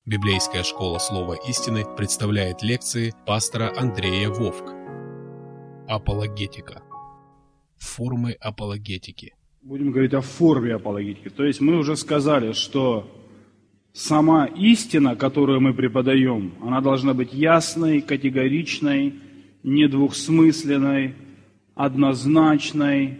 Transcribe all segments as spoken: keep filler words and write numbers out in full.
Библейская школа Слова истины представляет лекции пастора Андрея Вовк. Апологетика. Формы апологетики. Будем говорить о форме апологетики. То есть мы уже сказали, что сама истина, которую мы преподаем, она должна быть ясной, категоричной, недвусмысленной, однозначной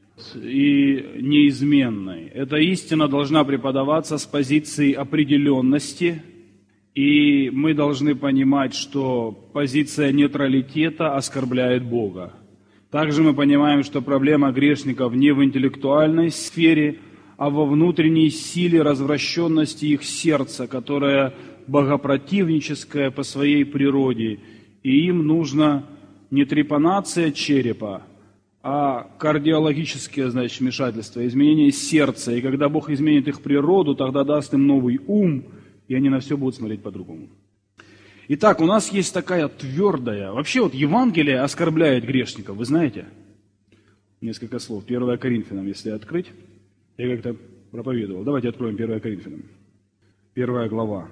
и неизменной. Эта истина должна преподаваться с позиции определенности, и мы должны понимать, что позиция нейтралитета оскорбляет Бога. Также мы понимаем, что проблема грешников не в интеллектуальной сфере, а во внутренней силе развращенности их сердца, которая богопротивническая по своей природе. И им нужно не трепанация черепа, а кардиологические, значит, вмешательства, изменение сердца. И когда Бог изменит их природу, тогда даст им новый ум, и они на все будут смотреть по-другому. Итак, у нас есть такая твердая... Вообще вот Евангелие оскорбляет грешников, вы знаете? Несколько слов. первое Коринфянам, если открыть. Я как-то проповедовал. Давайте откроем первое Коринфянам. Первая глава.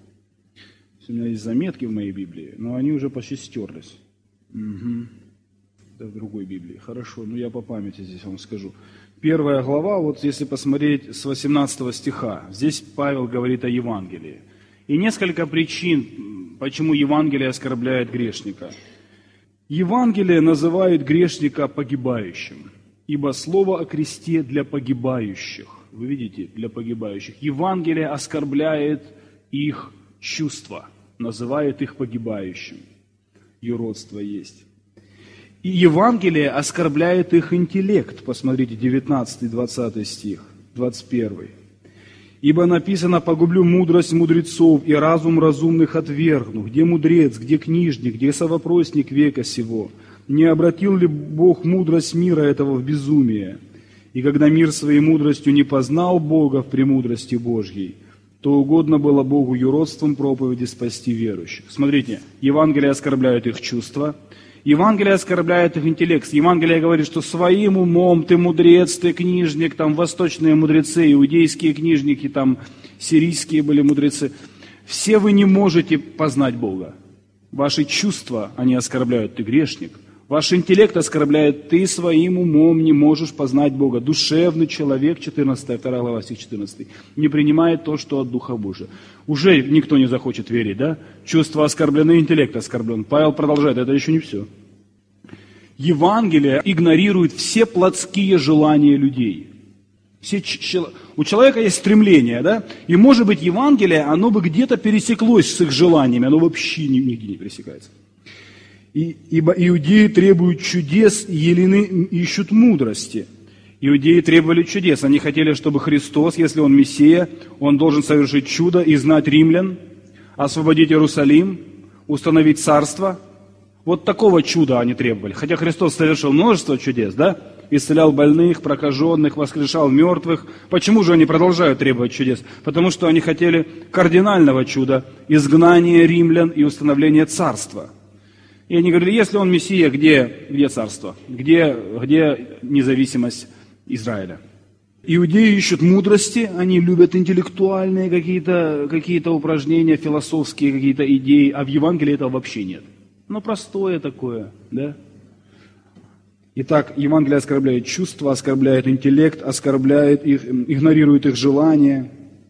У меня есть заметки в моей Библии, но они уже почти стерлись. Угу. Это в другой Библии. Хорошо, ну я по памяти здесь вам скажу. Первая глава, вот если посмотреть с восемнадцатого стиха, здесь Павел говорит о Евангелии. И несколько причин, почему Евангелие оскорбляет грешника. Евангелие называет грешника погибающим, ибо слово о кресте для погибающих. Вы видите, для погибающих. Евангелие оскорбляет их чувства, называет их погибающим. Юродство есть. И Евангелие оскорбляет их интеллект. Посмотрите, девятнадцатый, двадцатый стих, двадцать первый. «Ибо написано, погублю мудрость мудрецов, и разум разумных отвергну. Где мудрец, где книжник, где совопросник века сего? Не обратил ли Бог мудрость мира этого в безумие? И когда мир своей мудростью не познал Бога в премудрости Божьей, то угодно было Богу юродством проповеди спасти верующих». Смотрите, Евангелие оскорбляет их чувства, Евангелие оскорбляет их интеллект. Евангелие говорит, что своим умом ты мудрец, ты книжник, там восточные мудрецы, иудейские книжники, там сирийские были мудрецы. Все вы не можете познать Бога. Ваши чувства, они оскорбляют, ты грешник. Ваш интеллект оскорбляет, ты своим умом не можешь познать Бога. Душевный человек, четырнадцатая, вторая глава, стих четырнадцатый, не принимает то, что от Духа Божия. Уже никто не захочет верить, да? Чувства оскорблены, интеллект оскорблен. Павел продолжает, это еще не все. Евангелие игнорирует все плотские желания людей. Все, у человека есть стремление, да? И может быть Евангелие, оно бы где-то пересеклось с их желаниями, оно вообще нигде не пересекается. И, ибо иудеи требуют чудес, и елены ищут мудрости. Иудеи требовали чудес. Они хотели, чтобы Христос, если Он Мессия, Он должен совершить чудо, изгнать римлян, освободить Иерусалим, установить царство. Вот такого чуда они требовали. Хотя Христос совершил множество чудес, да? Исцелял больных, прокаженных, воскрешал мертвых. Почему же они продолжают требовать чудес? Потому что они хотели кардинального чуда, изгнания римлян и установления царства. И они говорили, если он Мессия, где, где царство? Где, где независимость Израиля? Иудеи ищут мудрости, они любят интеллектуальные какие-то, какие-то упражнения, философские какие-то идеи, а в Евангелии этого вообще нет. Ну, простое такое, да? Итак, Евангелие оскорбляет чувства, оскорбляет интеллект, оскорбляет их, игнорирует их желания.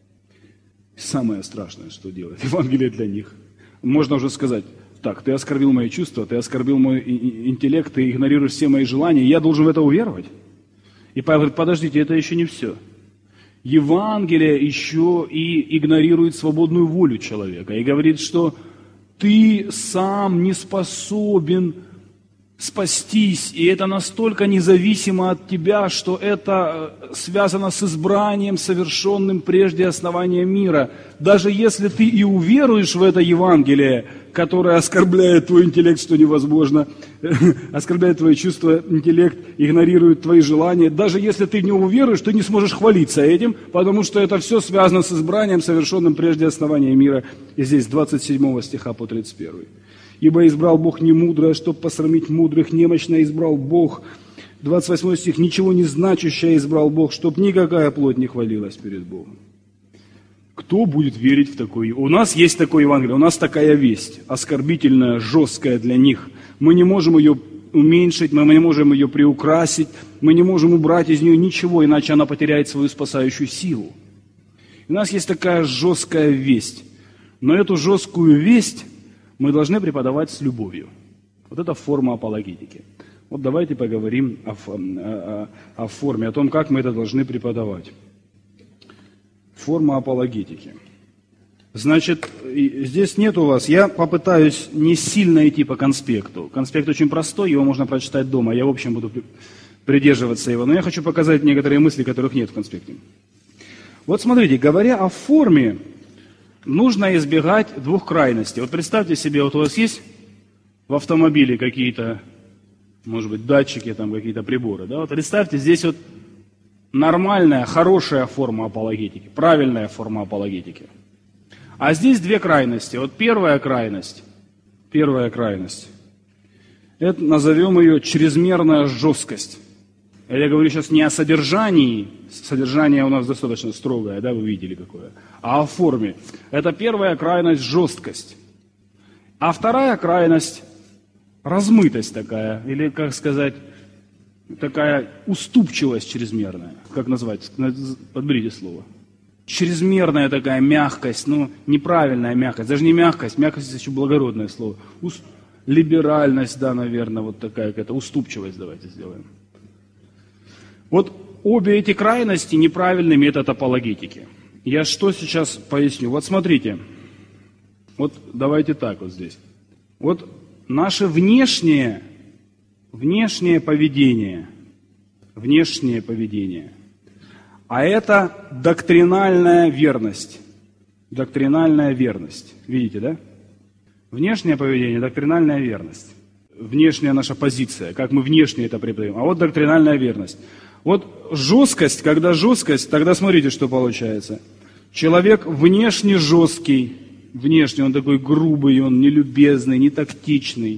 Самое страшное, что делает Евангелие для них. Можно уже сказать, так, ты оскорбил мои чувства, ты оскорбил мой интеллект, ты игнорируешь все мои желания, я должен в это уверовать? И Павел говорит, подождите, это еще не все. Евангелие еще и игнорирует свободную волю человека и говорит, что ты сам не способен спастись, и это настолько независимо от тебя, что это связано с избранием, совершенным прежде основания мира. Даже если ты и уверуешь в это Евангелие, которое оскорбляет твой интеллект, что невозможно, оскорбляет твои чувства, интеллект, игнорирует твои желания, даже если ты в него уверуешь, ты не сможешь хвалиться этим, потому что это все связано с избранием, совершенным прежде основания мира. И здесь с двадцать седьмого стиха по тридцать первый. «Ибо избрал Бог не мудрое, чтоб посрамить мудрых, немощное избрал Бог». двадцать восьмой стих. «Ничего не значащее избрал Бог, чтоб никакая плоть не хвалилась перед Богом». Кто будет верить в такое? У нас есть такое Евангелие, у нас такая весть, оскорбительная, жесткая для них. Мы не можем ее уменьшить, мы не можем ее приукрасить, мы не можем убрать из нее ничего, иначе она потеряет свою спасающую силу. У нас есть такая жесткая весть, но эту жесткую весть мы должны преподавать с любовью. Вот это форма апологетики. Вот давайте поговорим о, о, о форме, о том, как мы это должны преподавать. Форма апологетики. Значит, здесь нет у вас, я попытаюсь не сильно идти по конспекту. Конспект очень простой, его можно прочитать дома, я в общем буду придерживаться его. Но я хочу показать некоторые мысли, которых нет в конспекте. Вот смотрите, говоря о форме, нужно избегать двух крайностей. Вот представьте себе, вот у вас есть в автомобиле какие-то, может быть, датчики, там какие-то приборы. Да? Вот представьте, здесь вот нормальная, хорошая форма апологетики, правильная форма апологетики. А здесь две крайности. Вот первая крайность, первая крайность, это назовем ее чрезмерная жесткость. Я говорю сейчас не о содержании, содержание у нас достаточно строгое, да, вы видели какое, а о форме. Это первая крайность жесткость. А вторая крайность размытость такая, или, как сказать, такая уступчивость чрезмерная. Как назвать? Подберите слово. Чрезмерная такая мягкость, ну, неправильная мягкость, даже не мягкость, мягкость это еще благородное слово. Ус... Либеральность, да, наверное, вот такая какая-то, уступчивость давайте сделаем. Вот обе эти крайности неправильный метод апологетики. Я что сейчас поясню? Вот смотрите, вот давайте так вот здесь. Вот наше внешнее, внешнее поведение, внешнее поведение, а это доктринальная верность. Доктринальная верность. Видите, да? Внешнее поведение, доктринальная верность. Внешняя наша позиция, как мы внешне это преподаем. А вот доктринальная верность. Вот жесткость, когда жесткость, тогда смотрите, что получается. Человек внешне жесткий, внешне он такой грубый, он нелюбезный, не тактичный.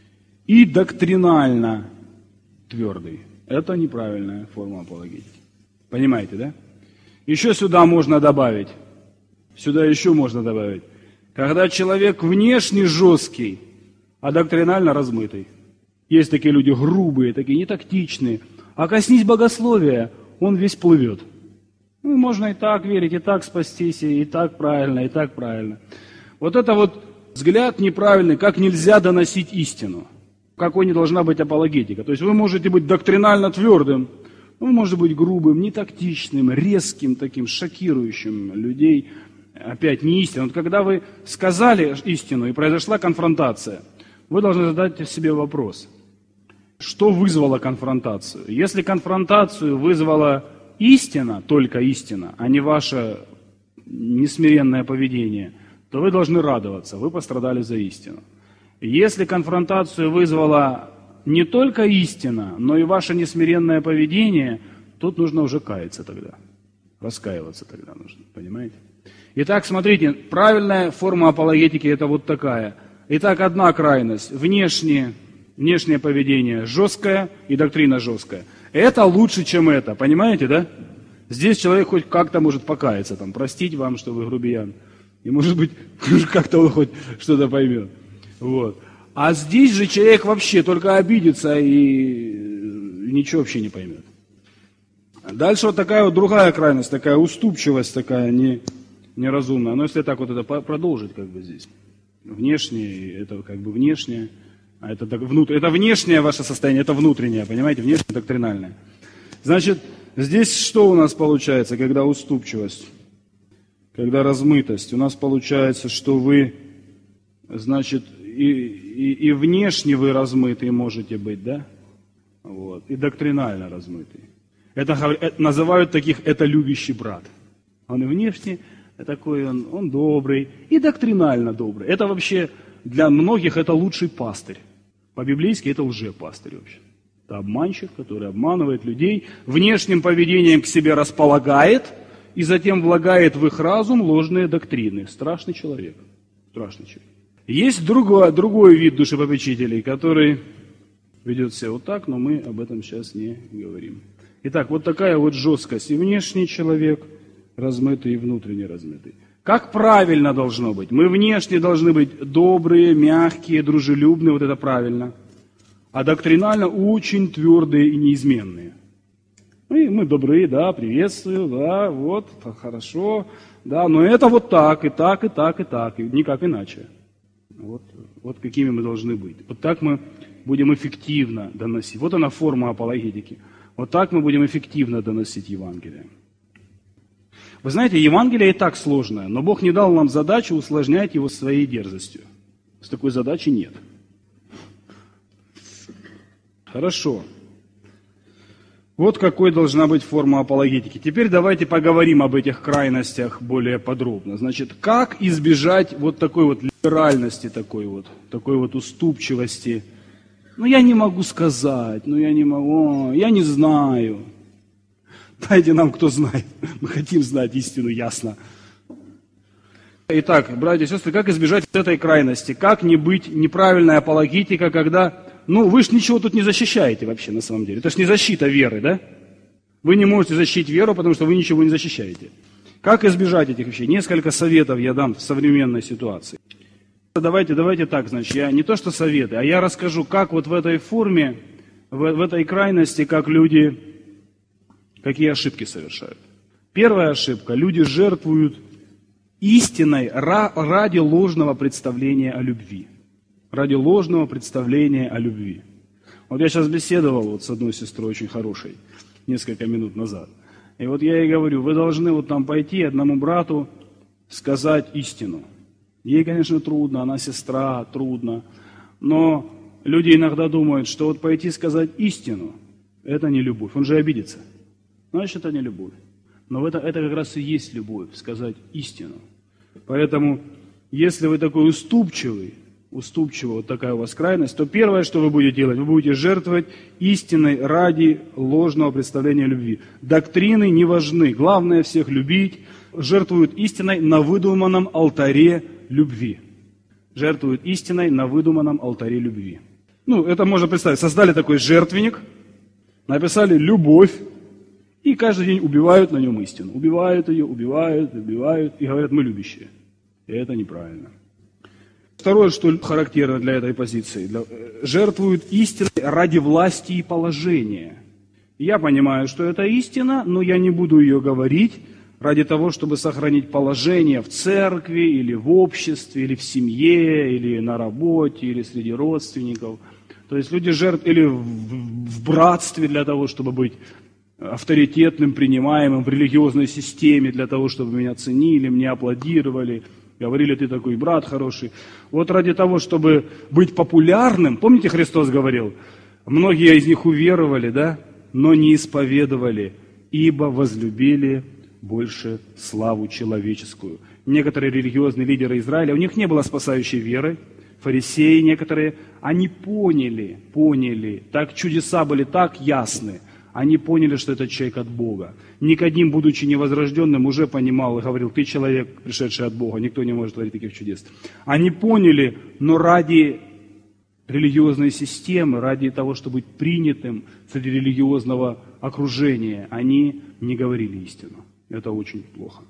И доктринально твердый. Это неправильная форма апологетики. Понимаете, да? Еще сюда можно добавить, сюда еще можно добавить, когда человек внешне жесткий, а доктринально размытый. Есть такие люди грубые, такие нетактичные, а коснись богословия, он весь плывет. Ну, можно и так верить, и так спастись, и так правильно, и так правильно. Вот это вот взгляд неправильный, как нельзя доносить истину, какой не должна быть апологетика. То есть вы можете быть доктринально твердым, он может быть грубым, нетактичным, резким, таким шокирующим людей. Опять не истина. Вот когда вы сказали истину и произошла конфронтация, вы должны задать себе вопрос. Что вызвало конфронтацию? Если конфронтацию вызвала истина, только истина, а не ваше несмиренное поведение, то вы должны радоваться, вы пострадали за истину. Если конфронтацию вызвала не только истина, но и ваше несмиренное поведение, тут нужно уже каяться тогда. Раскаиваться тогда нужно, понимаете? Итак, смотрите, правильная форма апологетики это вот такая. Итак, одна крайность, внешнее, внешнее поведение жесткое и доктрина жесткая. Это лучше, чем это, понимаете, да? Здесь человек хоть как-то может покаяться, там, простить вам, что вы грубиян. И может быть, как-то он хоть что-то поймет. Вот. А здесь же человек вообще только обидится и ничего вообще не поймет. Дальше вот такая вот другая крайность, такая уступчивость, такая не, неразумная. Но если так вот это продолжить, как бы здесь. Внешнее, это как бы внешнее, а это так внутреннее. Это внешнее ваше состояние, это внутреннее, понимаете, внешнее доктринальное. Значит, здесь что у нас получается, когда уступчивость, когда размытость? У нас получается, что вы, значит, и, и, и внешне вы размытые можете быть, да? Вот. И доктринально размытые. Это, это называют таких, это любящий брат. Он и внешне такой, он, он добрый, и доктринально добрый. Это вообще для многих это лучший пастырь. По-библейски это лжепастырь вообще. Это обманщик, который обманывает людей, внешним поведением к себе располагает, и затем влагает в их разум ложные доктрины. Страшный человек. Страшный человек. Есть другой, другой вид душепопечителей, который ведет себя вот так, но мы об этом сейчас не говорим. Итак, вот такая вот жесткость. И внешний человек размытый, и внутренне размытый. Как правильно должно быть? Мы внешне должны быть добрые, мягкие, дружелюбные, вот это правильно. А доктринально очень твердые и неизменные. Мы, мы добрые, да, приветствую, да, вот, хорошо, да, но это вот так, и так, и так, и так, и никак иначе. Вот, вот какими мы должны быть. Вот так мы будем эффективно доносить. Вот она форма апологетики. Вот так мы будем эффективно доносить Евангелие. Вы знаете, Евангелие и так сложное, но Бог не дал нам задачу усложнять его своей дерзостью. С такой задачи нет. Хорошо. Вот какой должна быть форма апологетики. Теперь давайте поговорим об этих крайностях более подробно. Значит, как избежать вот такой вот либеральности, такой вот, такой вот уступчивости? Ну, я не могу сказать, ну, я не могу, я не знаю. Дайте нам, кто знает. Мы хотим знать истину ясно. Итак, братья и сестры, как избежать этой крайности? Как не быть неправильной апологетика, когда... Ну, вы же ничего тут не защищаете вообще, на самом деле. Это же не защита веры, да? Вы не можете защитить веру, потому что вы ничего не защищаете. Как избежать этих вещей? Несколько советов я дам в современной ситуации. Давайте, давайте так, значит, я не то что советы, а я расскажу, как вот в этой форме, в, в этой крайности, как люди, какие ошибки совершают. Первая ошибка. Люди жертвуют истиной ради ложного представления о любви. Ради ложного представления о любви. Вот я сейчас беседовал вот с одной сестрой очень хорошей, несколько минут назад. И вот я ей говорю, вы должны вот там пойти одному брату сказать истину. Ей, конечно, трудно, она сестра, трудно. Но люди иногда думают, что вот пойти сказать истину, это не любовь. Он же обидится. Значит, это не любовь. Но это, это как раз и есть любовь, сказать истину. Поэтому, если вы такой уступчивый, уступчивая вот такая у вас крайность, то первое, что вы будете делать, вы будете жертвовать истиной ради ложного представления любви. Доктрины не важны. Главное всех любить. Жертвуют истиной на выдуманном алтаре любви. Жертвуют истиной на выдуманном алтаре любви. Ну, это можно представить. Создали такой жертвенник, написали «любовь», и каждый день убивают на нем истину. Убивают ее, убивают, убивают, и говорят, мы любящие. И это неправильно. Второе, что характерно для этой позиции, для, жертвуют истиной ради власти и положения. Я понимаю, что это истина, но я не буду ее говорить ради того, чтобы сохранить положение в церкви, или в обществе, или в семье, или на работе, или среди родственников. То есть люди жертвуют, или в, в братстве для того, чтобы быть авторитетным, принимаемым в религиозной системе, для того, чтобы меня ценили, мне аплодировали. Говорили, ты такой брат хороший. Вот ради того, чтобы быть популярным, помните, Христос говорил, многие из них уверовали, да, но не исповедовали, ибо возлюбили больше славу человеческую. Некоторые религиозные лидеры Израиля, у них не было спасающей веры, фарисеи некоторые, они поняли, поняли, так чудеса были так ясны, они поняли, что этот человек от Бога. Никодим, будучи невозрожденным, уже понимал и говорил, ты человек, пришедший от Бога, никто не может творить таких чудес. Они поняли, но ради религиозной системы, ради того, чтобы быть принятым среди религиозного окружения, они не говорили истину. Это очень плохо.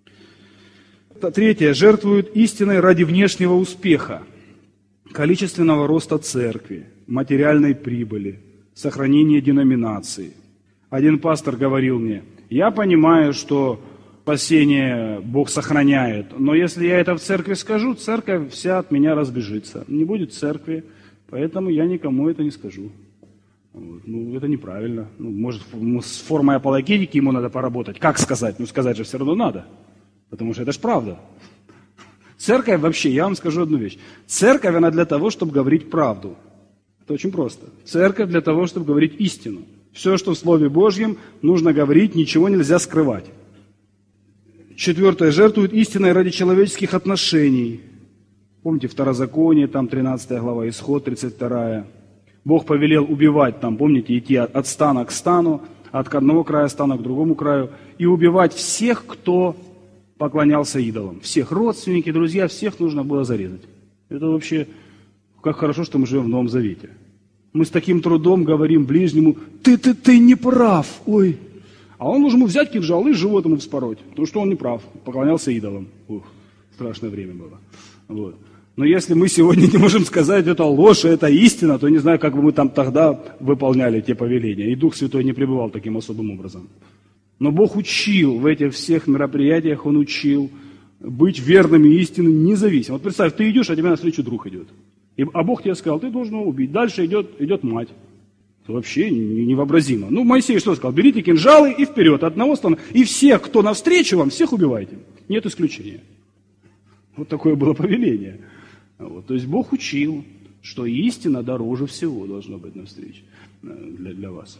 Третье. Жертвуют истиной ради внешнего успеха, количественного роста церкви, материальной прибыли, сохранения деноминации. Один пастор говорил мне, я понимаю, что спасение Бог сохраняет, но если я это в церкви скажу, церковь вся от меня разбежится. Не будет церкви, поэтому я никому это не скажу. Вот. Ну, это неправильно. Ну, может, с формой апологетики ему надо поработать. Как сказать? Ну, сказать же все равно надо, потому что это ж правда. Церковь вообще, я вам скажу одну вещь. Церковь, она для того, чтобы говорить правду. Это очень просто. Церковь для того, чтобы говорить истину. Все, что в Слове Божьем, нужно говорить, ничего нельзя скрывать. Четвертое. Жертвуют истиной ради человеческих отношений. Помните, Второзаконие, там тринадцатая глава, Исход тридцать вторая. Бог повелел убивать, там, помните, идти от, от стана к стану, от одного края стана к другому краю, и убивать всех, кто поклонялся идолам. Всех, родственники, друзья, всех нужно было зарезать. Это вообще, как хорошо, что мы живем в Новом Завете. Мы с таким трудом говорим ближнему, ты, ты, ты не прав, ой. А А он должен ему взять кинжал и живот ему вспороть, потому что он не прав, поклонялся идолам. Ух, страшное время было. Вот. Но если мы сегодня не можем сказать, это ложь, это истина, то не знаю, как бы мы там тогда выполняли те повеления. И Дух Святой не пребывал таким особым образом. Но Бог учил в этих всех мероприятиях, Он учил быть верными истине независимо. Вот представь, ты идешь, а тебе навстречу друг идет. И, а Бог тебе сказал, ты должен его убить. Дальше идет, идет мать. Это вообще невообразимо. Ну, Моисей что сказал? Берите кинжалы и вперед, от одного стана. И всех, кто навстречу вам, всех убивайте. Нет исключения. Вот такое было повеление. Вот. То есть Бог учил, что истина дороже всего должна быть навстречу для, для вас.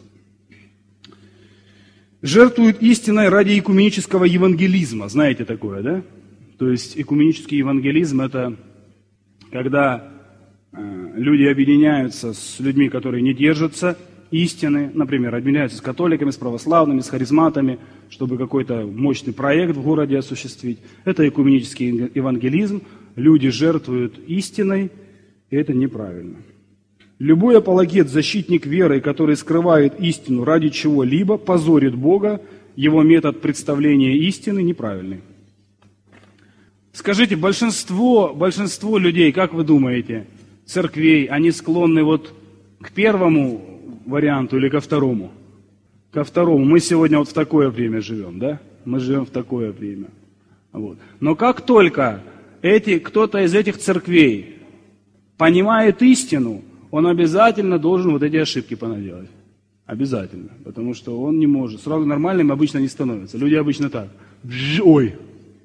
Жертвуют истиной ради экуменического евангелизма. Знаете такое, да? То есть экуменический евангелизм – это когда э, люди объединяются с людьми, которые не держатся истины, например, объединяются с католиками, с православными, с харизматами, чтобы какой-то мощный проект в городе осуществить. Это экуменический евангелизм. Люди жертвуют истиной, и это неправильно. Любой апологет, защитник веры, который скрывает истину ради чего-либо, позорит Бога, его метод представления истины неправильный. Скажите, большинство, большинство людей, как вы думаете, церквей, они склонны вот к первому варианту или ко второму? Ко второму. Мы сегодня вот в такое время живем, да? Мы живем в такое время. Вот. Но как только эти, кто-то из этих церквей понимает истину, он обязательно должен вот эти ошибки понаделать. Обязательно. Потому что он не может. Сразу нормальным обычно не становится. Люди обычно так. Ой.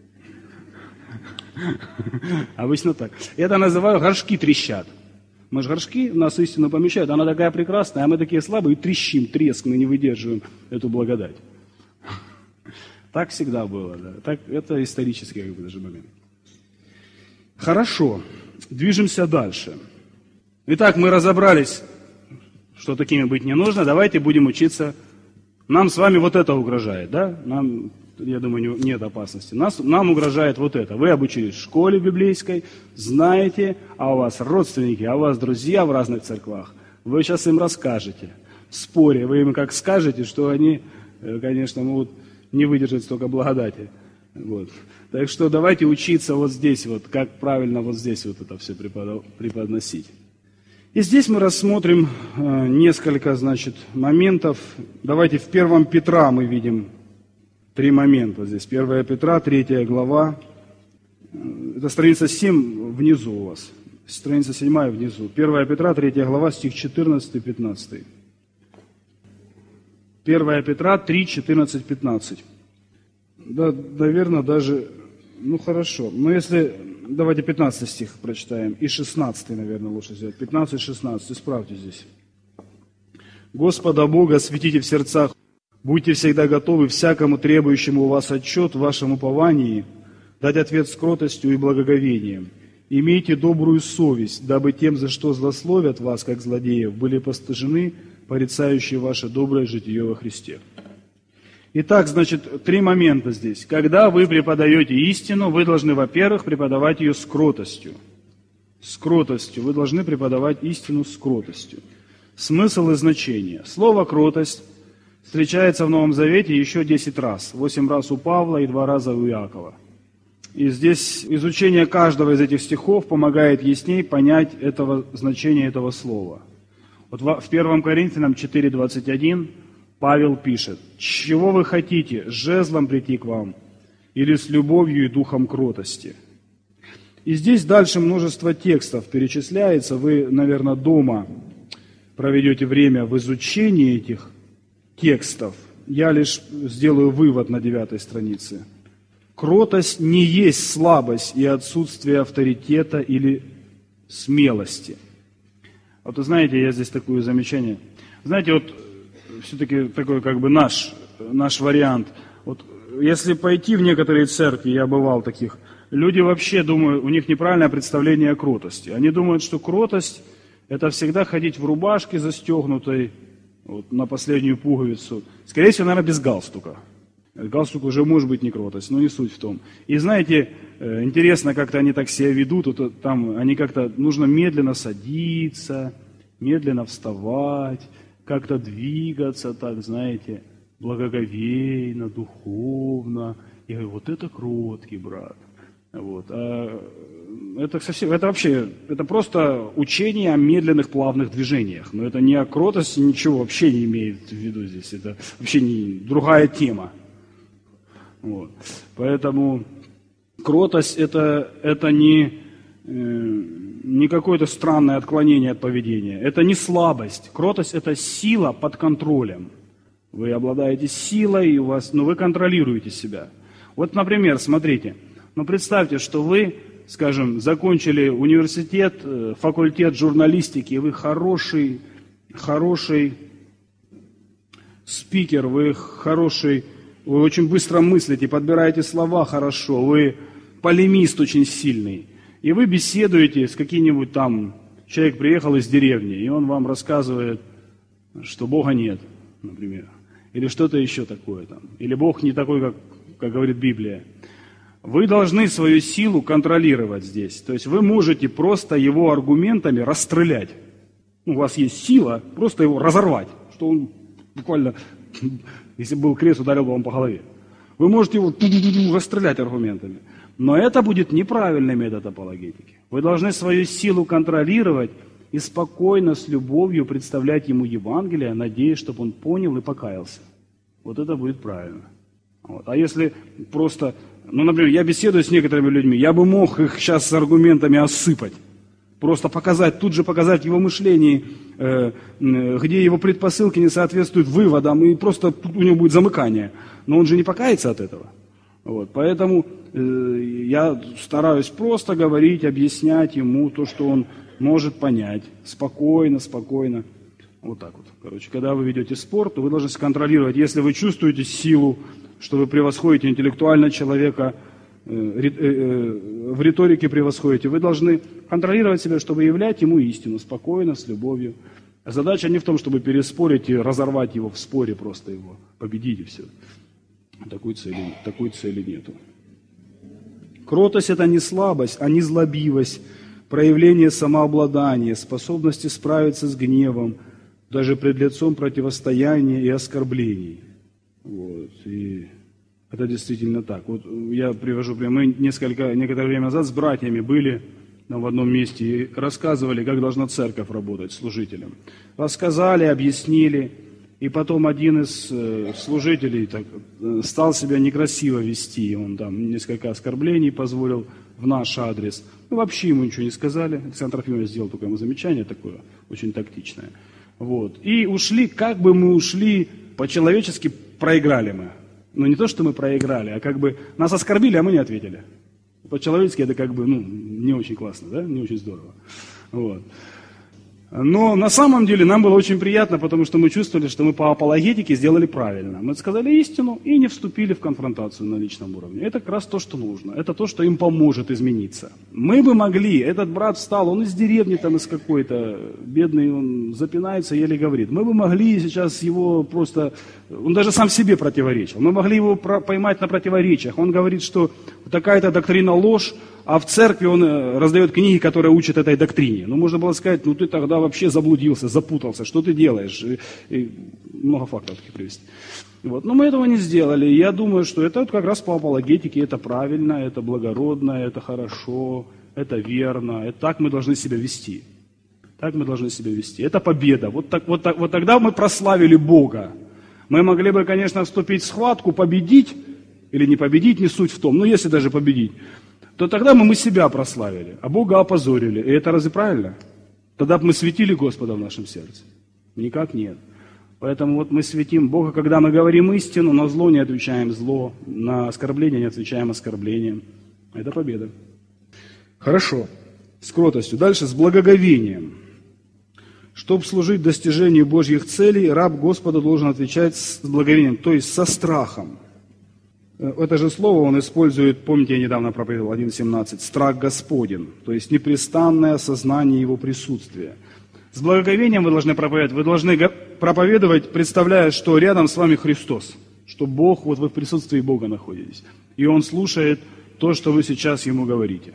Обычно так. Это называю горшки трещат. Мы же горшки, нас истину помещают. Она такая прекрасная, а мы такие слабые, и трещим, треск, мы не выдерживаем эту благодать. Так всегда было. Да. Так, это исторический как бы, даже момент. Хорошо. Движемся дальше. Итак, мы разобрались, что такими быть не нужно. Давайте будем учиться. Нам с вами вот это угрожает, да? Нам, я думаю, нет опасности. Нас, нам угрожает вот это. Вы обучились в школе библейской, знаете, а у вас родственники, а у вас друзья в разных церквах. Вы сейчас им расскажете. В споре вы им как скажете, что они, конечно, могут не выдержать столько благодати. Вот. Так что давайте учиться вот здесь, вот, как правильно вот здесь вот это все преподносить. И здесь мы рассмотрим э, несколько, значит, моментов. Давайте в первом Петра мы видим три момента здесь. первое Петра, третья глава. Это страница семь внизу у вас. Страница седьмая внизу. первое Петра, третья глава, стих четырнадцатый пятнадцатый. первое Петра, три, четырнадцать, пятнадцать. Да, наверное, даже, ну хорошо. Но если, давайте пятнадцатый стих прочитаем. И шестнадцатый, наверное, лучше сделать. пятнадцать, шестнадцать, исправьте здесь. Господа Бога светите в сердцах. Будьте всегда готовы всякому требующему у вас отчет в вашем уповании, дать ответ с кротостью и благоговением. Имейте добрую совесть, дабы тем, за что злословят вас, как злодеев, были постыжены, порицающие ваше доброе житие во Христе. Итак, значит, три момента здесь. Когда вы преподаете истину, вы должны, во-первых, преподавать ее с кротостью. С кротостью. Вы должны преподавать истину с кротостью. Смысл и значение. Слово «кротость» встречается в Новом Завете еще десять раз. Восемь раз у Павла и два раза у Иакова. И здесь изучение каждого из этих стихов помогает ясней понять этого, значение этого слова. Вот в первом Коринфянам четыре двадцать один Павел пишет: «Чего вы хотите, с жезлом прийти к вам, или с любовью и духом кротости?» И здесь дальше множество текстов перечисляется. Вы, наверное, дома проведете время в изучении этих текстов. Я лишь сделаю вывод на девятой странице. Кротость не есть слабость и отсутствие авторитета или смелости. Вот вы знаете, я здесь такое замечание. Знаете, вот все-таки такой как бы наш, наш вариант. Вот если пойти в некоторые церкви, я бывал таких, люди вообще думают, у них неправильное представление о кротости. Они думают, что кротость – это всегда ходить в рубашке застегнутой вот, на последнюю пуговицу. Скорее всего, наверное, без галстука. Галстук уже может быть не кротость, но не суть в том. И знаете, интересно, как-то они так себя ведут, вот, там они как-то, нужно медленно садиться, медленно вставать, как-то двигаться, так, знаете, благоговейно, духовно. Я говорю, вот это кроткий брат. Вот. А это, совсем, это вообще, это просто учение о медленных плавных движениях. Но это не о кротости, ничего вообще не имеет в виду здесь. Это вообще не другая тема. Вот. Поэтому кротость это, это не, э, не какое-то странное отклонение от поведения. Это не слабость. Кротость это сила под контролем. Вы обладаете силой, и у вас, но вы контролируете себя. Вот, например, смотрите, ну представьте, что вы, скажем, закончили университет, факультет журналистики, и вы хороший, хороший спикер, вы хороший, вы очень быстро мыслите, подбираете слова хорошо, вы полемист очень сильный. И вы беседуете с каким-нибудь там, человек приехал из деревни, и он вам рассказывает, что Бога нет, например. Или что-то еще такое там. Или Бог не такой, как, как говорит Библия. Вы должны свою силу контролировать здесь. То есть вы можете просто его аргументами расстрелять. У вас есть сила, просто его разорвать. Что он буквально, если бы был крест, ударил бы вам по голове. Вы можете его расстрелять аргументами. Но это будет неправильный метод апологетики. Вы должны свою силу контролировать и спокойно, с любовью представлять ему Евангелие, надеясь, чтобы он понял и покаялся. Вот это будет правильно. Вот. А если просто, ну, например, я беседую с некоторыми людьми, я бы мог их сейчас с аргументами осыпать. Просто показать, тут же показать его мышление, э, где его предпосылки не соответствуют выводам, и просто у него будет замыкание. Но он же не покается от этого. Вот. Поэтому э, я стараюсь просто говорить, объяснять ему то, что он может понять. Спокойно, спокойно. Вот так вот. Короче, когда вы ведете спор, то вы должны контролировать. Если вы чувствуете силу, что вы превосходите интеллектуально человека, э, э, в риторике превосходите, вы должны контролировать себя, чтобы являть ему истину, спокойно, с любовью. А задача не в том, чтобы переспорить и разорвать его в споре, просто его победить и все. Такой цели, такой цели нету. Кротость – это не слабость, а не злобивость, проявление самообладания, способности справиться с гневом, даже пред лицом противостояния и оскорблений. Вот. И это действительно так. Вот я привожу пример. Мы несколько, некоторое время назад с братьями были в одном месте и рассказывали, как должна церковь работать служителям. Рассказали, объяснили. И потом один из служителей так, стал себя некрасиво вести. Он там несколько оскорблений позволил в наш адрес. Мы вообще ему ничего не сказали. Александр Трофимович сделал только ему замечание такое, очень тактичное. Вот. И ушли, как бы мы ушли, по-человечески проиграли мы. Ну не то, что мы проиграли, а как бы нас оскорбили, а мы не ответили. По-человечески это как бы, ну, не очень классно, да, не очень здорово. Вот. Но на самом деле нам было очень приятно, потому что мы чувствовали, что мы по апологетике сделали правильно. Мы сказали истину и не вступили в конфронтацию на личном уровне. Это как раз то, что нужно. Это то, что им поможет измениться. Мы бы могли, этот брат встал, он из деревни там из какой-то, бедный, он запинается, еле говорит. Мы бы могли сейчас его просто, он даже сам себе противоречил. Мы могли его поймать на противоречиях. Он говорит, что такая-то доктрина ложь, а в церкви он раздает книги, которые учат этой доктрине. Ну, можно было сказать, ну, ты тогда вообще заблудился, запутался, что ты делаешь? И, и много фактов таких привести. Вот. Но мы этого не сделали. И я думаю, что это вот как раз по апологетике, это правильно, это благородно, это хорошо, это верно. Это так мы должны себя вести. Так мы должны себя вести. Это победа. Вот, так, вот, так, вот тогда мы прославили Бога. Мы могли бы, конечно, вступить в схватку, победить, или не победить, не суть в том, но если даже победить, то тогда мы, мы себя прославили, а Бога опозорили. И это разве правильно? Тогда бы мы светили Господа в нашем сердце. Никак нет. Поэтому вот мы светим Бога, когда мы говорим истину, на зло не отвечаем зло, на оскорбление не отвечаем оскорблением. Это победа. Хорошо. С кротостью. Дальше с благоговением. Чтобы служить достижению Божьих целей, раб Господа должен отвечать с благоговением, то есть со страхом. Это же слово он использует, помните, я недавно проповедовал, один семнадцать, страх Господень, то есть непрестанное осознание Его присутствия. С благоговением вы должны проповедовать, вы должны проповедовать, представляя, что рядом с вами Христос, что Бог, вот вы в присутствии Бога находитесь, и Он слушает то, что вы сейчас Ему говорите.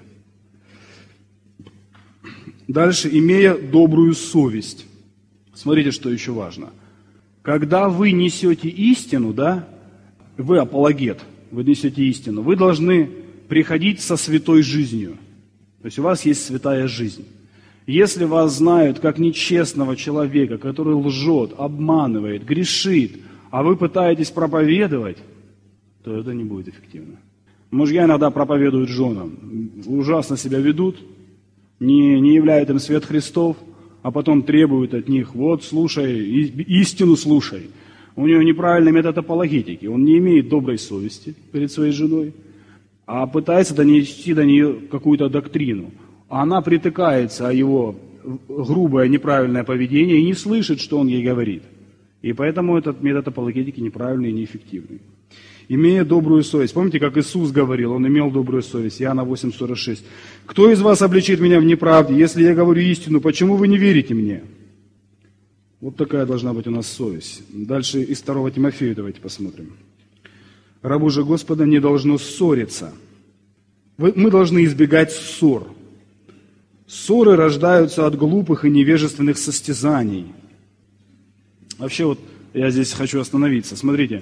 Дальше, имея добрую совесть. Смотрите, что еще важно. когда вы несете истину, да, вы апологет, вы несете истину, вы должны приходить со святой жизнью. То есть у вас есть святая жизнь. Если вас знают как нечестного человека, который лжет, обманывает, грешит, а вы пытаетесь проповедовать, то это не будет эффективно. Мужья иногда проповедуют женам, ужасно себя ведут, не, не являют им свет Христов, а потом требуют от них: вот, слушай, истину слушай. У него неправильный метод апологетики, он не имеет доброй совести перед своей женой, а пытается донести до нее какую-то доктрину. А она притыкается о его грубое, неправильное поведение и не слышит, что он ей говорит. И поэтому этот метод апологетики неправильный и неэффективный. Имея добрую совесть. Помните, как Иисус говорил, он имел добрую совесть. Иоанна восемь сорок шесть. Кто из вас обличит меня в неправде, если я говорю истину, почему вы не верите мне? Вот такая должна быть у нас совесть. Дальше из второго Тимофея давайте посмотрим. Рабу же Господа не должно ссориться. Мы должны избегать ссор. Ссоры рождаются от глупых и невежественных состязаний. Вообще вот я здесь хочу остановиться. Смотрите.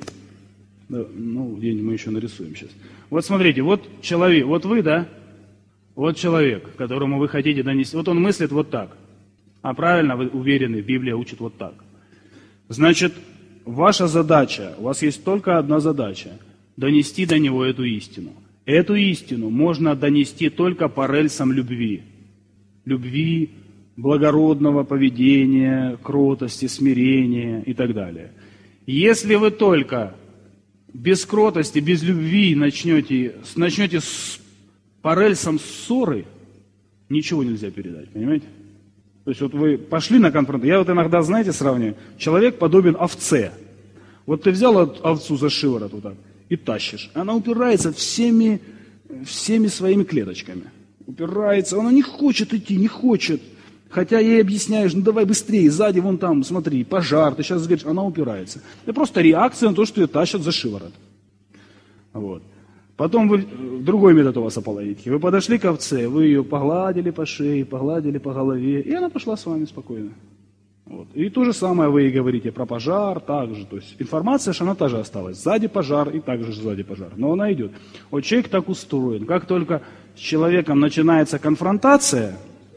Ну, где-нибудь мы еще нарисуем сейчас. Вот смотрите, вот человек, вот вы, да? Вот человек, которому вы хотите донести. Вот он мыслит вот так. А правильно, вы уверены, Библия учит вот так. Значит, ваша задача, у вас есть только одна задача – донести до него эту истину. Эту истину можно донести только по рельсам любви. Любви, благородного поведения, кротости, смирения и так далее. Если вы только без кротости, без любви начнете, начнете с, по рельсам ссоры, ничего нельзя передать, понимаете? То есть вот вы пошли на конфронтацию, я вот иногда, знаете, сравниваю, человек подобен овце. Вот ты взял овцу за шиворот вот так и тащишь, она упирается всеми, всеми своими клеточками. Упирается, она не хочет идти, не хочет. Хотя ей объясняешь, ну давай быстрее, сзади вон там, смотри, пожар, ты сейчас говоришь, она упирается. Это просто реакция на то, что ее тащат за шиворот. Вот. Потом вы, другой метод у вас апологетики. Вы подошли к овце, вы ее погладили по шее, погладили по голове, и она пошла с вами спокойно. Вот. И то же самое вы ей говорите про пожар, также. То есть информация, что она тоже осталась. Сзади пожар и также сзади пожар. Но она идет. Вот человек так устроен. Как только с человеком начинается конфронтация,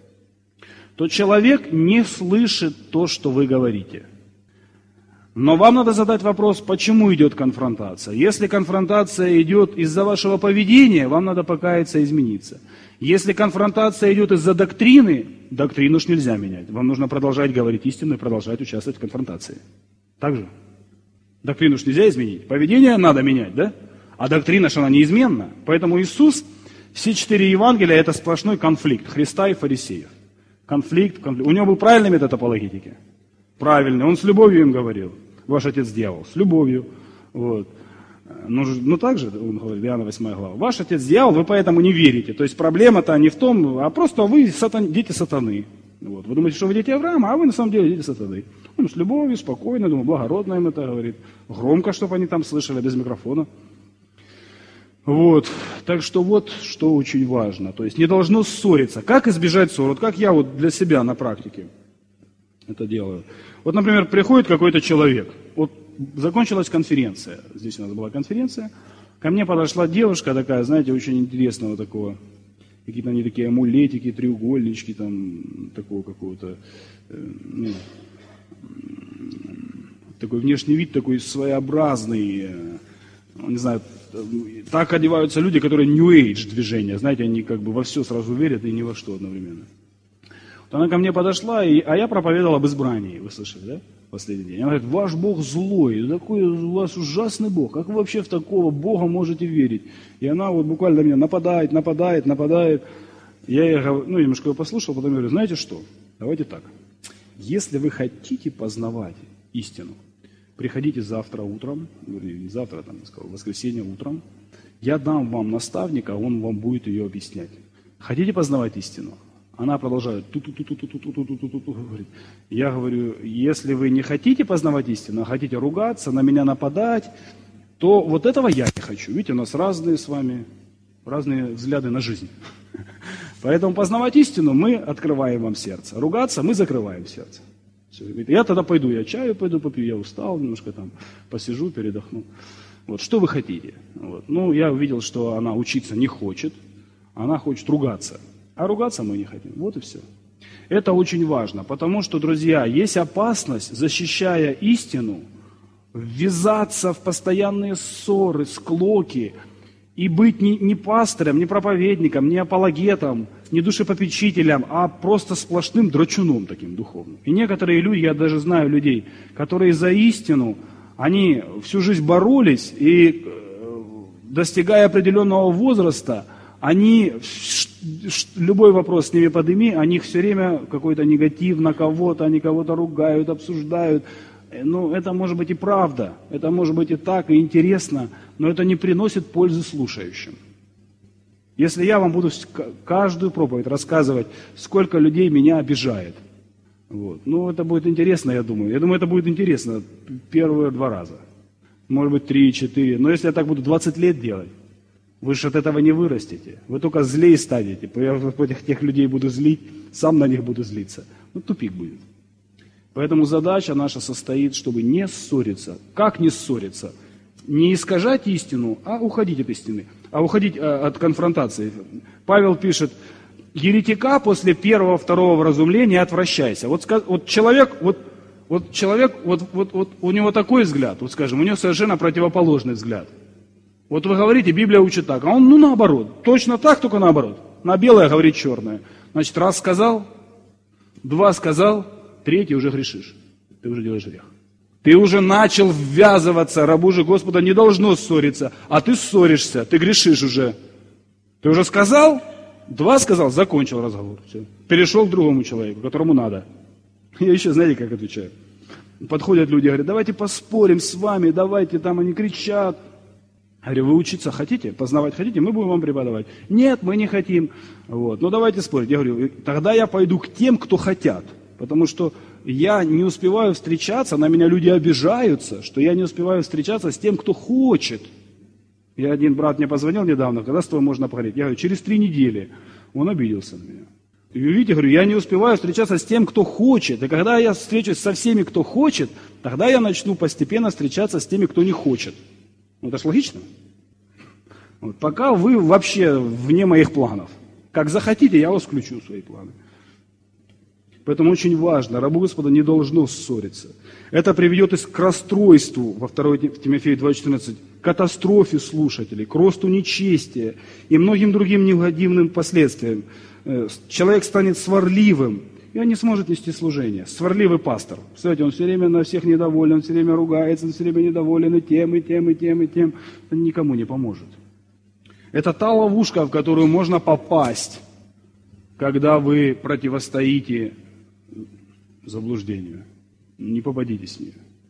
то человек не слышит то, что вы говорите. Но вам надо задать вопрос, почему идет конфронтация. Если конфронтация идет из-за вашего поведения, вам надо покаяться и измениться. Если конфронтация идет из-за доктрины, доктрину ж нельзя менять. Вам нужно продолжать говорить истину и продолжать участвовать в конфронтации. Так же? Доктрину ж нельзя изменить. Поведение надо менять, да? А доктрина ж она неизменна. Поэтому Иисус, все четыре Евангелия, это сплошной конфликт Христа и фарисеев. Конфликт, конфликт. У него был правильный метод апологетики? Правильный. Он с любовью им говорил. Ваш отец дьявол. С любовью. Вот. Ну, ну так же, он говорит, Иоанна восьмая глава. Ваш отец дьявол, вы поэтому не верите. То есть проблема-то не в том, а просто вы сатан, дети сатаны. Вот. Вы думаете, что вы дети Авраама, а вы на самом деле дети сатаны. Он с любовью, спокойно, думаю, благородно им это говорит. Громко, чтобы они там слышали, без микрофона. Вот, так что вот, что очень важно, то есть не должно ссориться. Как избежать ссор? Вот как я вот для себя на практике это делаю. Вот, например, приходит какой-то человек, вот закончилась конференция, здесь у нас была конференция, ко мне подошла девушка такая, знаете, очень интересного такого, какие-то они такие амулетики, треугольнички, там, такого какого-то, э, ну, такой внешний вид такой своеобразный, э, не знаю, так одеваются люди, которые New Age движения, знаете, они как бы во все сразу верят и ни во что одновременно. Вот она ко мне подошла, и, а я проповедовал об избрании, вы слышали, да, последний день. Она говорит, ваш Бог злой, такой у вас ужасный Бог, как вы вообще в такого Бога можете верить? И она вот буквально на меня нападает, нападает, нападает. Я ей говорю, ну, немножко ее послушал, потом говорю, знаете что, давайте так, если вы хотите познавать истину, приходите завтра утром, не завтра, там, я сказал, в воскресенье утром, я дам вам наставника, он вам будет ее объяснять. Хотите познавать истину? Она продолжает, ту-ту-ту-ту-ту-ту-ту-ту-ту, говорит. Я говорю, если вы не хотите познавать истину, а хотите ругаться, на меня нападать, то вот этого я не хочу. Видите, у нас разные с вами, разные взгляды на жизнь. Поэтому познавать истину мы открываем вам сердце. Ругаться мы закрываем сердце. Все. Говорит, я тогда пойду, я чаю пойду попью, я устал, немножко там посижу, передохну. Вот, что вы хотите? Вот. Ну, я увидел, что она учиться не хочет, она хочет ругаться. А ругаться мы не хотим. Вот и все. Это очень важно, потому что, друзья, есть опасность, защищая истину, ввязаться в постоянные ссоры, склоки и быть не, не пастором, не проповедником, не апологетом, не душепопечителем, а просто сплошным драчуном таким духовным. И некоторые люди, я даже знаю людей, которые за истину, они всю жизнь боролись, и достигая определенного возраста, они, любой вопрос с ними подними, они все время какой-то негатив на кого-то, они кого-то ругают, обсуждают. Ну, это может быть и правда, это может быть и так, и интересно, но это не приносит пользы слушающим. Если я вам буду каждую проповедь рассказывать, сколько людей меня обижает, вот, ну, это будет интересно, я думаю. Я думаю, это будет интересно первые два раза. Может быть, три, четыре. Но если я так буду двадцать лет делать, вы же от этого не вырастете. Вы только злее станете. Я этих тех людей буду злить, сам на них буду злиться. Ну, тупик будет. Поэтому задача наша состоит, чтобы не ссориться. Как не ссориться? Не искажать истину, а уходить от истины. А уходить а, от конфронтации. Павел пишет, еретика после первого, второго вразумления отвращайся. Вот, вот человек, вот, вот человек, вот, вот, вот у него такой взгляд, вот скажем, у него совершенно противоположный взгляд. Вот вы говорите, Библия учит так, а он, ну, наоборот, точно так, только наоборот. На белое говорит черное. Значит, раз сказал, два сказал, третий уже грешишь. Ты уже делаешь грех. Ты уже начал ввязываться, рабу же Господа не должно ссориться, а ты ссоришься, ты грешишь уже. Ты уже сказал, два сказал, закончил разговор. Все. Перешел к другому человеку, которому надо. Я еще, знаете, как отвечаю? Подходят люди, говорят, давайте поспорим с вами, давайте, там они кричат. Я говорю, вы учиться хотите, познавать хотите, мы будем вам преподавать. Нет, мы не хотим. Вот. Ну давайте спорить. Я говорю, тогда я пойду к тем, кто хотят. Потому что я не успеваю встречаться, на меня люди обижаются, что я не успеваю встречаться с тем, кто хочет. И один брат мне позвонил недавно, когда с тобой можно поговорить. Я говорю, через три недели. Он обиделся на меня. И вы видите, говорю, я не успеваю встречаться с тем, кто хочет. И когда я встречусь со всеми, кто хочет, тогда я начну постепенно встречаться с теми, кто не хочет. Ну, это же логично. Вот, пока вы вообще вне моих планов. Как захотите, я вас включу в свои планы. Поэтому очень важно, рабу Господа не должно ссориться. Это приведет к расстройству, во второй Тимофею два четырнадцать, к катастрофе слушателей, к росту нечестия и многим другим негативным последствиям. Человек станет сварливым, и он не сможет нести служение. Сварливый пастор. Кстати, он все время на всех недоволен, он все время ругается, он все время недоволен и тем, и тем, и тем, и тем. Это никому не поможет. Это та ловушка, в которую можно попасть, когда вы противостоите заблуждению. Не попадите с нее.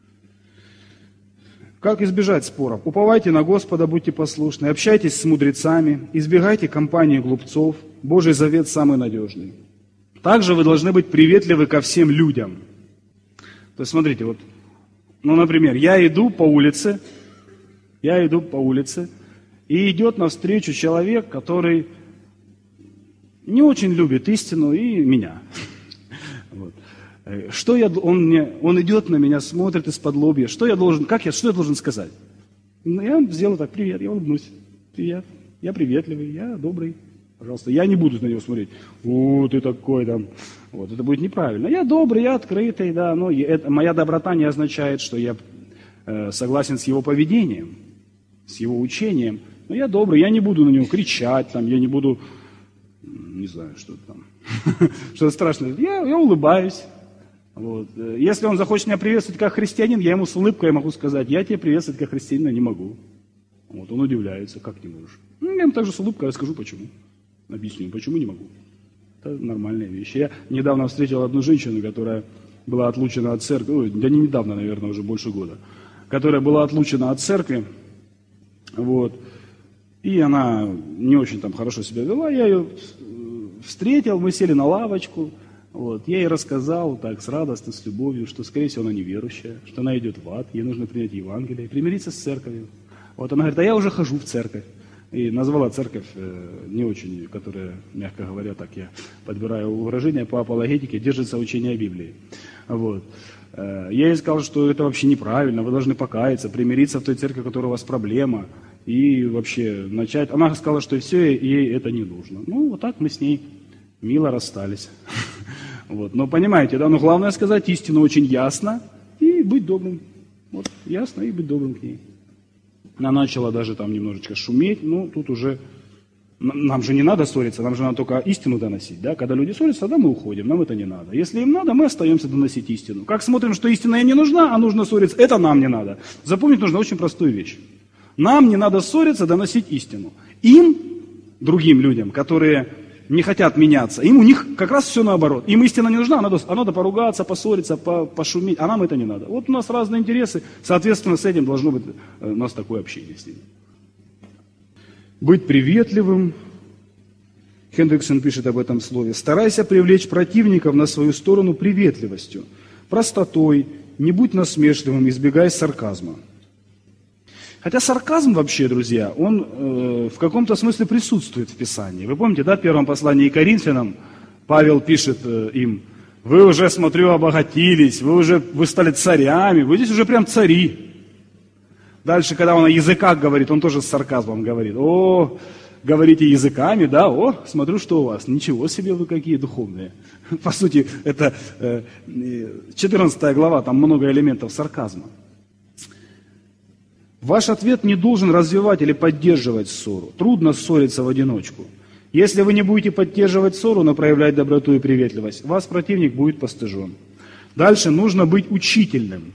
Как избежать споров? Уповайте на Господа, будьте послушны, общайтесь с мудрецами, избегайте компании глупцов. Божий завет самый надежный. Также вы должны быть приветливы ко всем людям. То есть, смотрите, вот, ну, например, я иду по улице, я иду по улице, и идет навстречу человек, который не очень любит истину и меня. Вот. Что я, он, мне, он идет на меня, смотрит из-под лобья. Что я должен, как я, что я должен сказать? Ну, я сделаю так, привет, я улыбнусь. Привет, я приветливый, я добрый. Пожалуйста, я не буду на него смотреть. О, ты такой там. Вот, это будет неправильно. Я добрый, я открытый, да, но это, моя доброта не означает, что я э, согласен с его поведением, с его учением. Но я добрый, я не буду на него кричать, там, я не буду, не знаю, что там, что-то страшное. Я, я улыбаюсь. Вот. Если он захочет меня приветствовать как христианин, я ему с улыбкой могу сказать, я тебя приветствовать как христианина не могу. Вот, он удивляется, как не можешь. Ну, я ему также с улыбкой расскажу, почему. Объясню, почему не могу. Это нормальная вещь. Я недавно встретил одну женщину, которая была отлучена от церкви, ой, да не недавно, наверное, уже больше года, которая была отлучена от церкви, вот, и она не очень там хорошо себя вела, я ее встретил, мы сели на лавочку, вот, я ей рассказал так с радостью, с любовью, что, скорее всего, она неверующая, что она идет в ад, ей нужно принять Евангелие, примириться с церковью. Вот она говорит, а я уже хожу в церковь. И назвала церковь э, не очень, которая, мягко говоря, так я подбираю выражения по апологетике, держится учение Библии. Вот. Я ей сказал, что это вообще неправильно, вы должны покаяться, примириться в той церкви, в которой у вас проблема, и вообще начать. Она сказала, что все, ей это не нужно. Ну, вот так мы с ней мило расстались. Вот. Но понимаете, да, но главное сказать истину очень ясно и быть добрым. Вот, ясно, и быть добрым к ней. Она начала даже там немножечко шуметь, ну, тут уже, нам же не надо ссориться, нам же надо только истину доносить, да, когда люди ссорятся, тогда мы уходим, нам это не надо. Если им надо, мы остаемся доносить истину. Как смотрим, что истина им не нужна, а нужно ссориться, это нам не надо. Запомнить нужно очень простую вещь. Нам не надо ссориться, доносить истину. Им, другим людям, которые не хотят меняться, им у них как раз все наоборот. Им истина не нужна, а надо, а надо поругаться, поссориться, по, пошуметь, а нам это не надо. Вот у нас разные интересы, соответственно, с этим должно быть у нас такое общение с ними. Быть приветливым. Хендриксон пишет об этом слове. Старайся привлечь противников на свою сторону приветливостью, простотой, не будь насмешливым, избегай сарказма. Хотя сарказм вообще, друзья, он э, в каком-то смысле присутствует в Писании. Вы помните, да, в первом послании к Коринфянам Павел пишет э, им: вы уже, смотрю, обогатились, вы уже вы стали царями, вы здесь уже прям цари. Дальше, когда он о языках говорит, он тоже с сарказмом говорит: о, говорите языками, да, о, смотрю, что у вас, ничего себе вы какие духовные. По сути, это э, четырнадцатая глава, там много элементов сарказма. Ваш ответ не должен развивать или поддерживать ссору. Трудно ссориться в одиночку. Если вы не будете поддерживать ссору, но проявлять доброту и приветливость, вас противник будет постыжен. Дальше нужно быть учительным.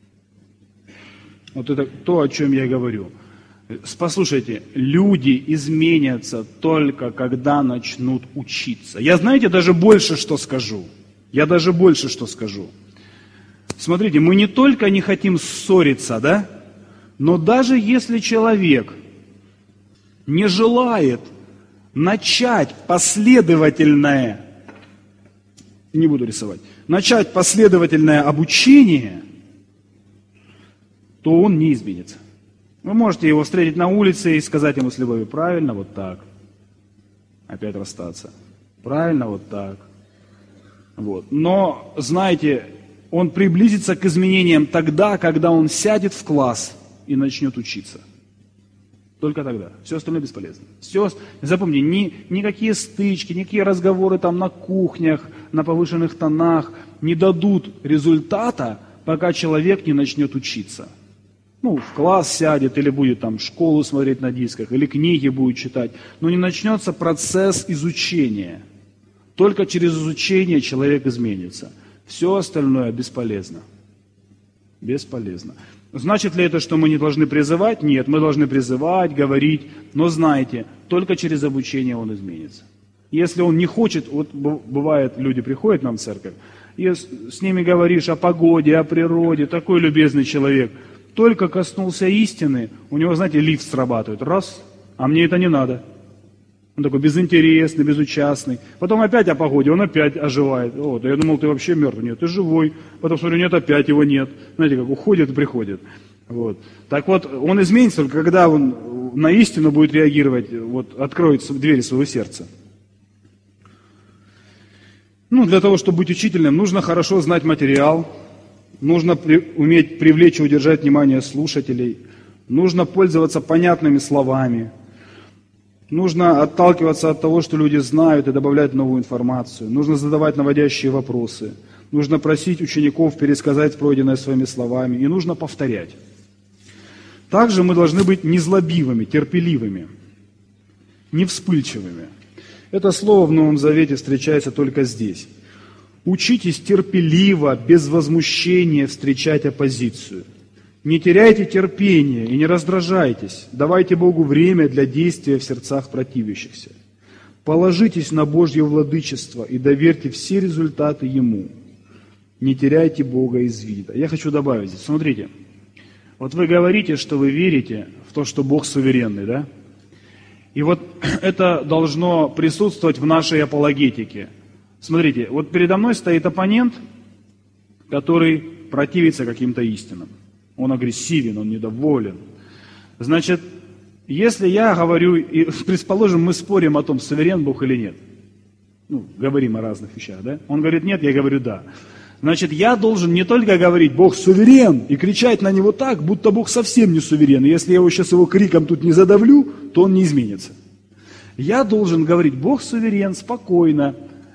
Вот это то, о чем я говорю. Послушайте, люди изменятся только когда начнут учиться. Я, знаете, даже больше что скажу. Я даже больше что скажу. Смотрите, мы не только не хотим ссориться, да? Но даже если человек не желает начать последовательное, не буду рисовать, начать последовательное обучение, то он не изменится. Вы можете его встретить на улице и сказать ему с любовью: правильно, вот так. Опять расстаться. Правильно, вот так. Вот. Но, знаете, он приблизится к изменениям тогда, когда он сядет в класс и начнет учиться. Только тогда. Все остальное бесполезно. Все, запомни, ни, никакие стычки, никакие разговоры там на кухнях, на повышенных тонах не дадут результата, пока человек не начнет учиться. Ну, в класс сядет, или будет там школу смотреть на дисках, или книги будет читать. Но не начнется процесс изучения. Только через изучение человек изменится. Все остальное бесполезно. Бесполезно. Значит ли это, что мы не должны призывать? Нет, мы должны призывать, говорить, но знайте, только через обучение он изменится. Если он не хочет, вот бывает, люди приходят нам в церковь, и с ними говоришь о погоде, о природе, такой любезный человек, только коснулся истины, у него, знаете, лифт срабатывает, раз, а мне это не надо. Он такой безинтересный, безучастный. Потом опять о погоде, он опять оживает. О, да я думал, ты вообще мертв. Нет, ты живой. Потом смотрю, нет, опять его нет. Знаете, как уходит и приходит. Вот. Так вот, он изменится только когда он на истину будет реагировать, вот, откроет двери своего сердца. Ну, для того, чтобы быть учительным, нужно хорошо знать материал, нужно при, уметь привлечь и удержать внимание слушателей, нужно пользоваться понятными словами. Нужно отталкиваться от того, что люди знают, и добавлять новую информацию. Нужно задавать наводящие вопросы. Нужно просить учеников пересказать пройденное своими словами. И нужно повторять. Также мы должны быть незлобивыми, терпеливыми, не вспыльчивыми. Это слово в Новом Завете встречается только здесь. Учитесь терпеливо, без возмущения встречать оппозицию. Не теряйте терпения и не раздражайтесь. Давайте Богу время для действия в сердцах противящихся. Положитесь на Божье владычество и доверьте все результаты Ему. Не теряйте Бога из вида. Я хочу добавить здесь. Смотрите, вот вы говорите, что вы верите в то, что Бог суверенный, да? И вот это должно присутствовать в нашей апологетике. Смотрите, вот передо мной стоит оппонент, который противится каким-то истинам. Он агрессивен, он недоволен. Значит, если я говорю, и, предположим, мы спорим о том, суверен Бог или нет. Ну, говорим о разных вещах, да? Он говорит нет, я говорю да. Значит, я должен не только говорить «Бог суверен» и кричать на Него так, будто Бог совсем не суверен. И если я его сейчас его криком тут не задавлю, то он не изменится. Я должен говорить «Бог суверен» спокойно.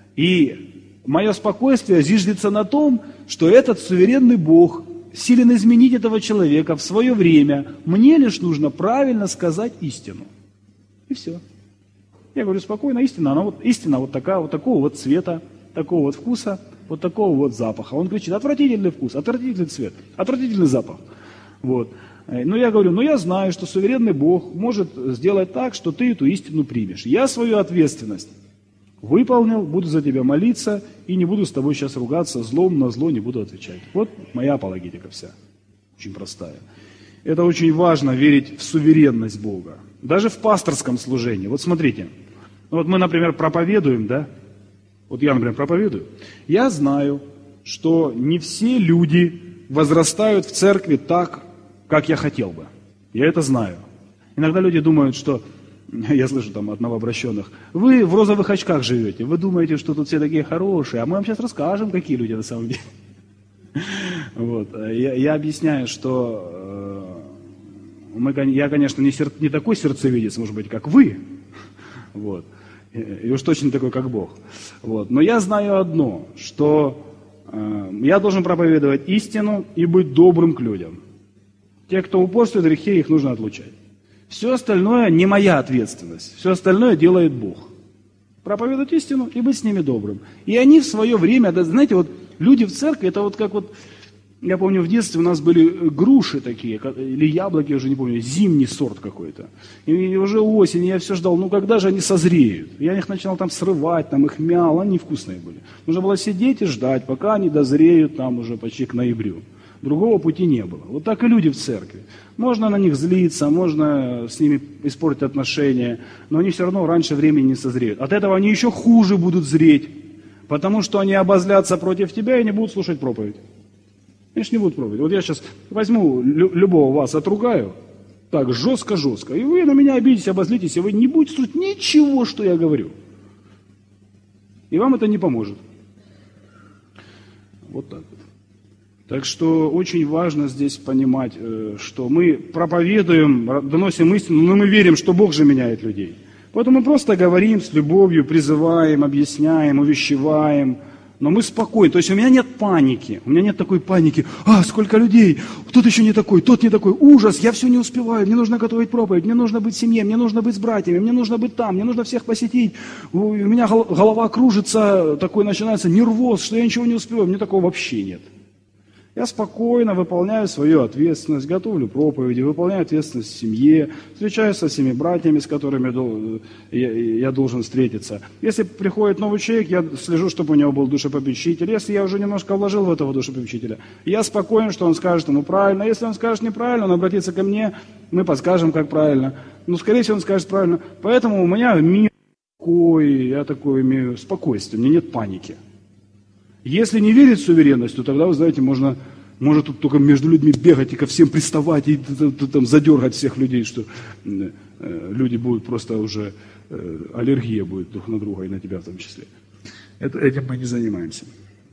И мое спокойствие зиждется на том, что этот суверенный Бог силен изменить этого человека в свое время. Мне лишь нужно правильно сказать истину. И все. Я говорю спокойно, истина, она вот, истина вот такая, вот такого вот цвета, такого вот вкуса, вот такого вот запаха. Он кричит: отвратительный вкус, отвратительный цвет, отвратительный запах. Вот. Но я говорю, ну я знаю, что суверенный Бог может сделать так, что ты эту истину примешь. Я свою ответственность выполнил, буду за тебя молиться и не буду с тобой сейчас ругаться, злом на зло не буду отвечать. Вот моя апологетика вся, очень простая. Это очень важно, верить в суверенность Бога. Даже в пасторском служении. Вот смотрите, вот мы, например, проповедуем, да? Вот я, например, проповедую. Я знаю, что не все люди возрастают в церкви так, как я хотел бы. Я это знаю. Иногда люди думают, что, я слышу там от новообращенных, вы в розовых очках живете, вы думаете, что тут все такие хорошие, а мы вам сейчас расскажем, какие люди на самом деле. Вот. Я, я объясняю, что э, мы, я, конечно, не, сер, не такой сердцевидец, может быть, как вы, вот. И, и уж точно не такой, как Бог. Вот. Но я знаю одно, что э, я должен проповедовать истину и быть добрым к людям. Те, кто упорствует в грехе, их нужно отлучать. Все остальное не моя ответственность. Все остальное делает Бог. Проповедовать истину и быть с ними добрым. И они в свое время, да, знаете, вот люди в церкви, это вот как вот, я помню, в детстве у нас были груши такие, или яблоки, уже не помню, зимний сорт какой-то. И уже осень, я все ждал, ну когда же они созреют? Я их начинал там срывать, там их мял, они вкусные были. Нужно было сидеть и ждать, пока они дозреют там уже почти к ноябрю. Другого пути не было. Вот так и люди в церкви. Можно на них злиться, можно с ними испортить отношения, но они все равно раньше времени не созреют. От этого они еще хуже будут зреть, потому что они обозлятся против тебя и не будут слушать проповедь. Конечно, не будут проповедь. Вот я сейчас возьму лю- любого вас, отругаю, так жестко-жестко, и вы на меня обидитесь, обозлитесь, и вы не будете слушать ничего, что я говорю. И вам это не поможет. Вот так вот. Так что очень важно здесь понимать, что мы проповедуем, доносим истину, но мы верим, что Бог же меняет людей. Поэтому мы просто говорим с любовью, призываем, объясняем, увещеваем, но мы спокойны. То есть у меня нет паники, у меня нет такой паники: а, сколько людей, тот еще не такой, тот не такой, ужас, я все не успеваю, мне нужно готовить проповедь, мне нужно быть в семье, мне нужно быть с братьями, мне нужно быть там, мне нужно всех посетить, у меня голова кружится, такой начинается нервоз, что я ничего не успеваю, мне такого вообще нет. Я спокойно выполняю свою ответственность, готовлю проповеди, выполняю ответственность в семье, встречаюсь со всеми братьями, с которыми я, я должен встретиться. Если приходит новый человек, я слежу, чтобы у него был душепопечитель. Если я уже немножко вложил в этого душепопечителя, я спокоен, что он скажет ему правильно. Если он скажет неправильно, он обратится ко мне, мы подскажем, как правильно. Но, скорее всего, он скажет правильно. Поэтому у меня мир такой, я такой имею спокойствие, у меня нет паники. Если не верить в суверенность, то тогда, вы знаете, можно, можно тут только между людьми бегать и ко всем приставать, и там задергать всех людей, что э, люди будут просто уже, э, аллергия будет друг на друга и на тебя в том числе. Это, этим мы не занимаемся.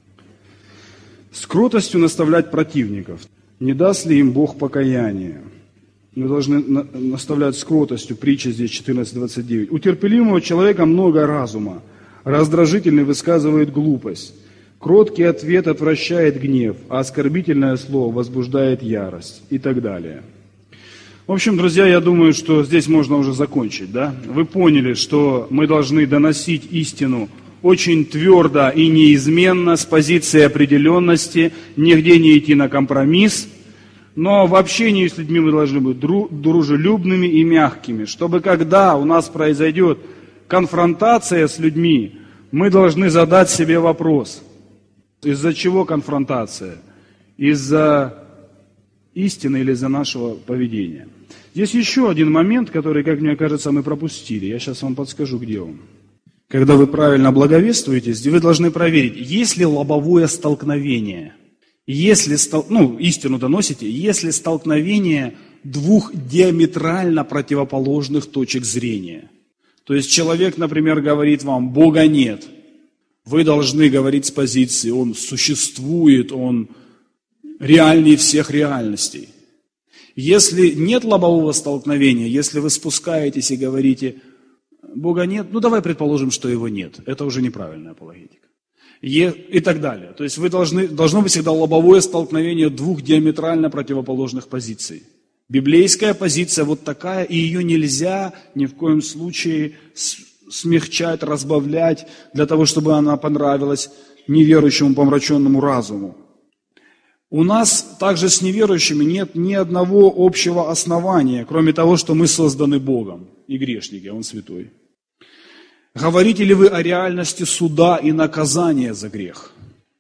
С кротостью наставлять противников. Не даст ли им Бог покаяние? Мы должны на, наставлять с кротостью. Притча здесь четырнадцать двадцать девять. У терпеливого человека много разума. Раздражительный высказывает глупость. Кроткий ответ отвращает гнев, а оскорбительное слово возбуждает ярость и так далее. В общем, друзья, я думаю, что здесь можно уже закончить, да? Вы поняли, что мы должны доносить истину очень твердо и неизменно, с позиции определенности, нигде не идти на компромисс, но в общении с людьми мы должны быть дружелюбными и мягкими, чтобы когда у нас произойдет конфронтация с людьми, мы должны задать себе вопрос: из-за чего конфронтация? Из-за истины или из-за нашего поведения? Есть еще один момент, который, как мне кажется, мы пропустили. Я сейчас вам подскажу, где он. Когда вы правильно благовествуете, вы должны проверить, есть ли лобовое столкновение. Если, ну, истину доносите, если столкновение двух диаметрально противоположных точек зрения. То есть человек, например, говорит вам: Бога нет. Вы должны говорить с позиции, он существует, он реальнее всех реальностей. Если нет лобового столкновения, если вы спускаетесь и говорите, Бога нет, ну давай предположим, что его нет. Это уже неправильная апологетика. И так далее. То есть вы должны, должно быть всегда лобовое столкновение двух диаметрально противоположных позиций. Библейская позиция вот такая, и ее нельзя ни в коем случае смягчать, разбавлять, для того, чтобы она понравилась неверующему помраченному разуму. У нас также с неверующими нет ни одного общего основания, кроме того, что мы созданы Богом и грешники, а Он святой. Говорите ли вы о реальности суда и наказания за грех?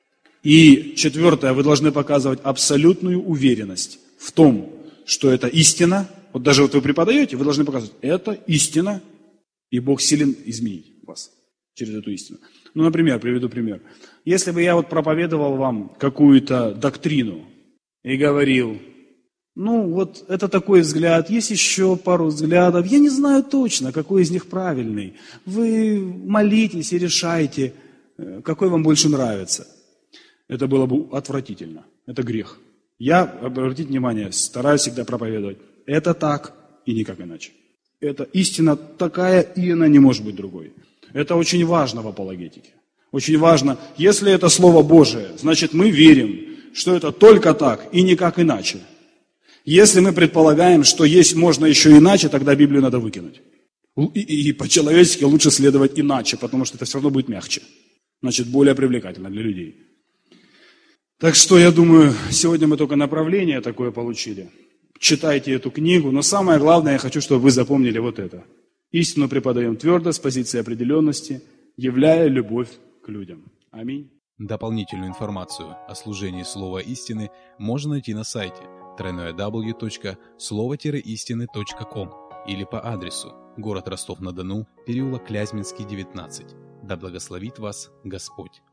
И четвертое, вы должны показывать абсолютную уверенность в том, что это истина. Вот даже вот вы преподаете, вы должны показывать, это истина, и Бог силен изменить вас через эту истину. Ну, например, приведу пример. Если бы я вот проповедовал вам какую-то доктрину и говорил, ну, вот это такой взгляд, есть еще пару взглядов, я не знаю точно, какой из них правильный. Вы молитесь и решайте, какой вам больше нравится. Это было бы отвратительно, это грех. Я, обратите внимание, стараюсь всегда проповедовать, это так и никак иначе. Это истина такая, и она не может быть другой. Это очень важно в апологетике. Очень важно, если это Слово Божие, значит мы верим, что это только так и никак иначе. Если мы предполагаем, что есть можно еще иначе, тогда Библию надо выкинуть. И, и, и по-человечески лучше следовать иначе, потому что это все равно будет мягче. Значит, более привлекательно для людей. Так что, я думаю, сегодня мы только направление такое получили. Читайте эту книгу, но самое главное, я хочу, чтобы вы запомнили вот это. Истину преподаем твердо, с позиции определенности, являя любовь к людям. Аминь. Дополнительную информацию о служении Слова Истины можно найти на сайте дабл ю дабл ю дабл ю точка слово истины точка ком или по адресу город Ростов-на-Дону, переулок Клязьминский, девятнадцать. Да благословит вас Господь.